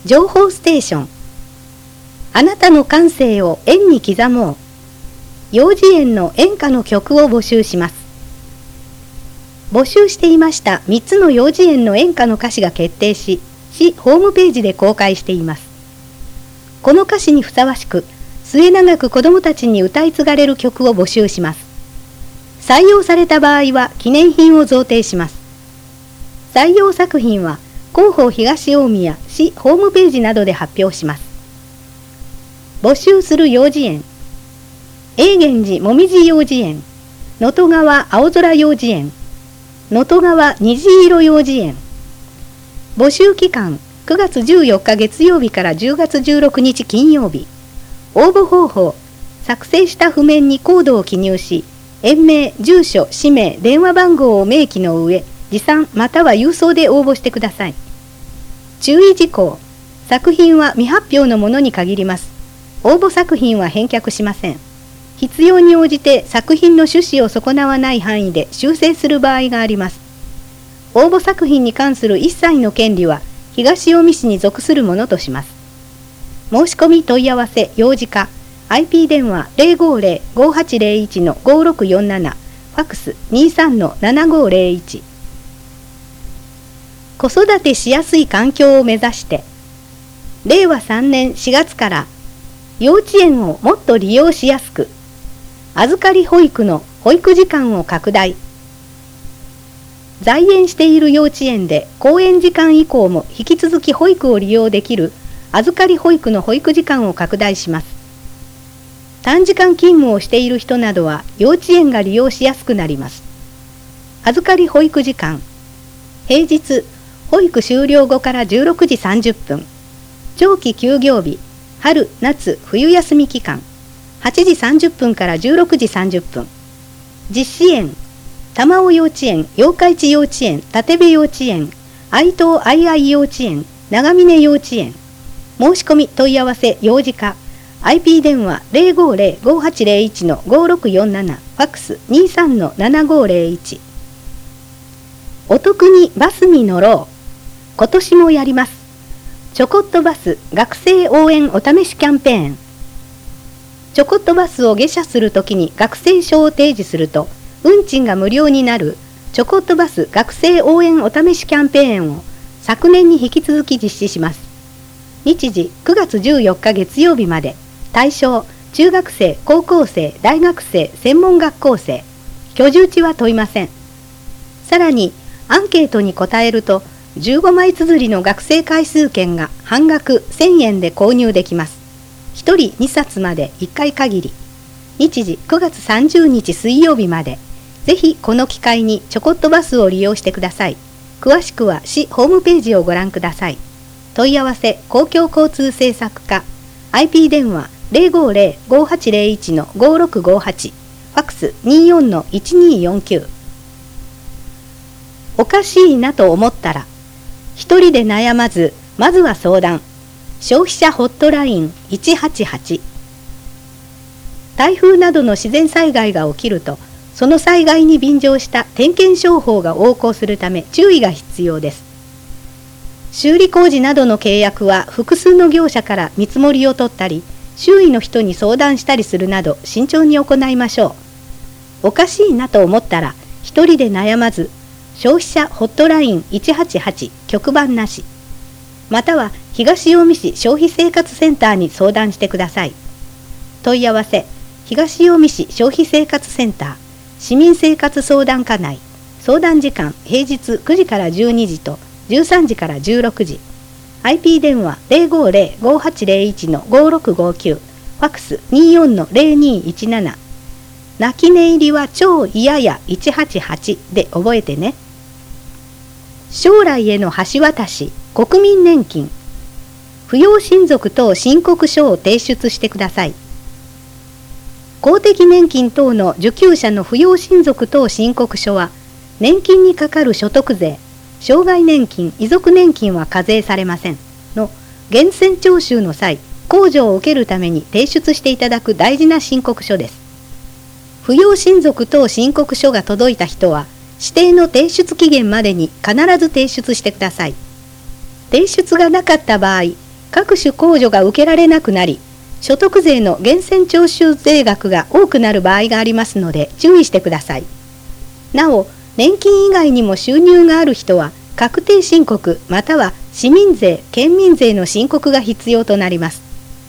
情報ステーション。あなたの感性を円に刻もう。幼児園の演歌の曲を募集します。募集していました3つの幼稚園の演歌の歌詞が決定し、市ホームページで公開しています。この歌詞にふさわしく、末永く子どもたちに歌い継がれる曲を募集します。採用された場合は記念品を贈呈します。採用作品は広報東大宮市ホームページなどで発表します。募集する幼稚園。永源寺もみじ幼稚園、能登川青空幼稚園、能登川虹色幼稚園。募集期間9月14日月曜日から10月16日金曜日。応募方法、作成した譜面にコードを記入し、園名、住所、氏名、電話番号を明記の上、持参または郵送で応募してください。注意事項、作品は未発表のものに限ります。応募作品は返却しません。必要に応じて作品の趣旨を損なわない範囲で修正する場合があります。応募作品に関する一切の権利は東近江市に属するものとします。申し込み問い合わせ幼児課 IP 電話 050-5801-5647 ファックス 23-7501。 子育てしやすい環境を目指して、令和3年4月から幼稚園をもっと利用しやすく、預かり保育の保育時間を拡大。在園している幼稚園で公園時間以降も引き続き保育を利用できる預かり保育の保育時間を拡大します。短時間勤務をしている人などは幼稚園が利用しやすくなります。預かり保育時間。平日、保育終了後から16時30分。長期休業日、春、夏、冬休み期間。8時30分から16時30分。実施園、玉尾幼稚園、八日市幼稚園、立部幼稚園、愛東愛愛幼稚園、長峰幼稚園。申し込み問い合わせ幼児課 IP 電話 050-5801-5647 ファックス 23-7501。 お得にバスに乗ろう。今年もやります。ちょこっとバス学生応援お試しキャンペーン。ちょこっとバスを下車するときに学生証を提示すると運賃が無料になるちょこっとバス学生応援お試しキャンペーンを昨年に引き続き実施します。日時9月14日月曜日まで。対象中学生、高校生、大学生、専門学校生。居住地は問いません。さらにアンケートに答えると15枚綴りの学生回数券が半額1000円で購入できます。1人2冊まで1回限り。日時9月30日水曜日まで。ぜひこの機会にちょこっとバスを利用してください。詳しくは市ホームページをご覧ください。問い合わせ公共交通政策課 IP 電話 050-5801-5658 ファックス 24-1249。 おかしいなと思ったら一人で悩まずまずは相談。消費者ホットライン188。台風などの自然災害が起きるとその災害に便乗した点検商法が横行するため注意が必要です。修理工事などの契約は複数の業者から見積もりを取ったり、周囲の人に相談したりするなど慎重に行いましょう。おかしいなと思ったら一人で悩まず、消費者ホットライン188局番なし、または東近江市消費生活センターに相談してください。問い合わせ東近江市消費生活センター市民生活相談課内。相談時間平日9時から12時と13時から16時。 IP 電話 050-5801-5659 ファックス 24-0217。 泣き寝入りは超嫌や188で覚えてね。将来への橋渡し国民年金。扶養親族等申告書を提出してください。公的年金等の受給者の扶養親族等申告書は年金にかかる所得税、障害年金、遺族年金は課税されませんの源泉徴収の際、控除を受けるために提出していただく大事な申告書です。扶養親族等申告書が届いた人は指定の提出期限までに必ず提出してください。提出がなかった場合、 各種控除が受けられなくなり、所得税の源泉徴収税額が多くなる場合がありますので注意してください。なお、年金以外にも収入がある人は確定申告または市民税・県民税の申告が必要となります。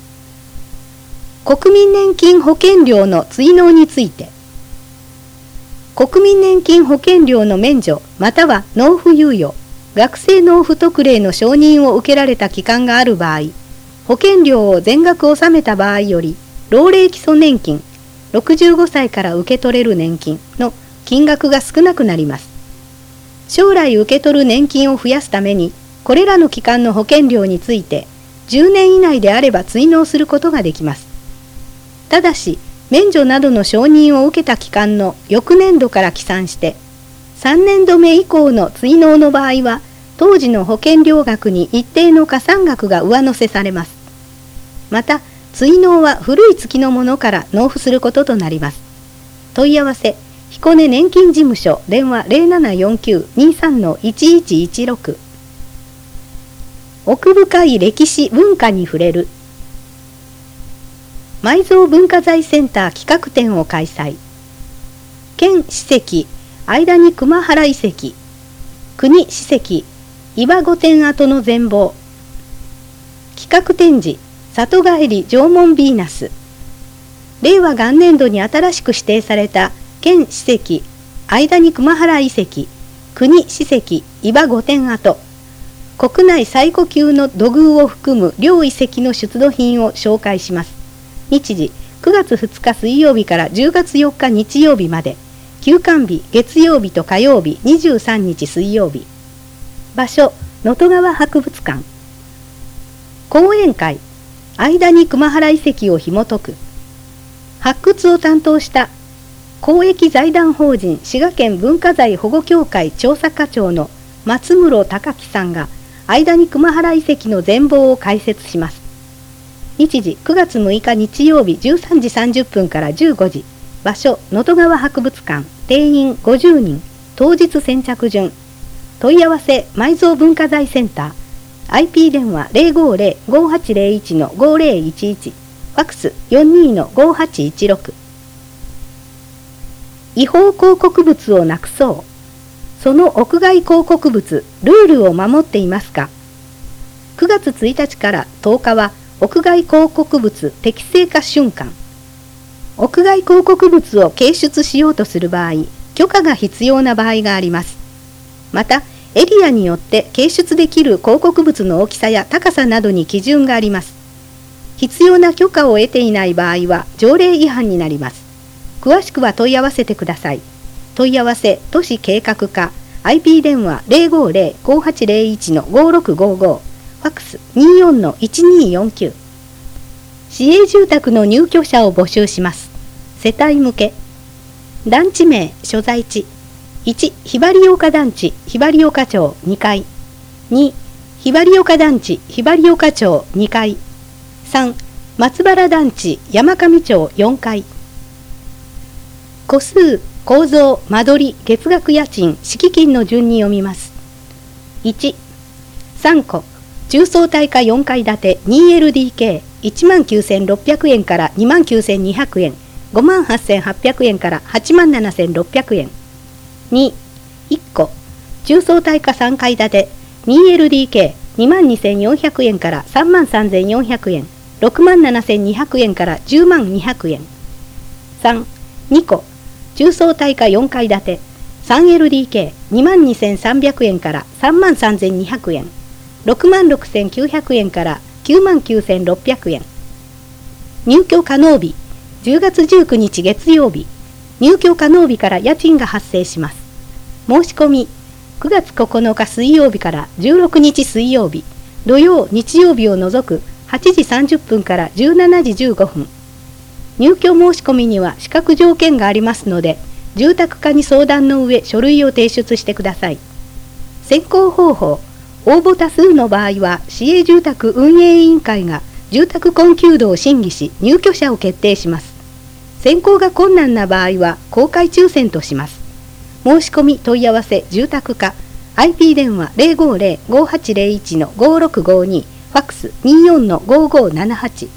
国民年金保険料の追納について、国民年金保険料の免除または納付猶予、学生納付特例の承認を受けられた期間がある場合、保険料を全額納めた場合より、老齢基礎年金、65歳から受け取れる年金の金額が少なくなります。将来受け取る年金を増やすために、これらの期間の保険料について、10年以内であれば追納することができます。ただし、免除などの承認を受けた期間の翌年度から起算して、3年度目以降の追納の場合は、当時の保険料額に一定の加算額が上乗せされます。また、追納は古い月のものから納付することとなります。問い合わせ、彦根年金事務所、電話 0749-23-1116。奥深い歴史文化に触れる。埋蔵文化財センター企画展を開催。県史跡、間に熊原遺跡、国史跡、岩御殿跡の全貌。企画展示、里帰り縄文ヴィーナス。令和元年度に新しく指定された県史跡、間に熊原遺跡、国史跡、岩御殿跡。国内最古級の土偶を含む両遺跡の出土品を紹介します。日時、9月2日水曜日から10月4日日曜日まで。休館日、月曜日と火曜日、23日水曜日。場所、能登川博物館。講演会、間に熊原遺跡を紐解く。発掘を担当した公益財団法人滋賀県文化財保護協会調査課長の松室隆樹さんが間に熊原遺跡の全貌を解説します。日時9月6日日曜日13時30分から15時。場所、能登川博物館。定員50人。当日先着順。問い合わせ、埋蔵文化財センター。IP 電話 050-5801-5011。ファックス 42-5816。違法広告物をなくそう。その屋外広告物、ルールを守っていますか？ 9 月1日から10日は、屋外広告物適正化瞬間。屋外広告物を掲出しようとする場合、許可が必要な場合があります。また、エリアによって掲出できる広告物の大きさや高さなどに基準があります。必要な許可を得ていない場合は条例違反になります。詳しくは問い合わせてください。問い合わせ、都市計画課、IP 電話 050-5801-5655。ファックス 24-1249。市営住宅の入居者を募集します。世帯向け。団地名、所在地。1、ひばり岡団地、ひばり岡町2階。2、ひばり岡団地、ひばり岡町2階。3、松原団地、山上町4階。戸数、構造、間取り、月額家賃、敷金の順に読みます。1、3戸。中層耐火4階建て 2LDK、19,600 円から 29,200 円、58,800 円から 87,600 円。2、1戸。中層耐火3階建て 2LDK、22,400 円から 33,400 円、67,200 円から 102,200 円。3、2戸。中層耐火4階建て 3LDK、22,300 円から 33,200 円。66,900 円から99,600 円。入居可能日、10月19日月曜日。入居可能日から家賃が発生します。申し込み、9月9日水曜日から16日水曜日、土曜、日曜日を除く8時30分から17時15分。入居申し込みには資格条件がありますので、住宅課に相談の上、書類を提出してください。選考方法、応募多数の場合は市営住宅運営委員会が住宅困窮度を審議し入居者を決定します。選考が困難な場合は公開抽選とします。申し込み問い合わせ住宅課 IP 電話 050-5801-5652 フファックス24-5578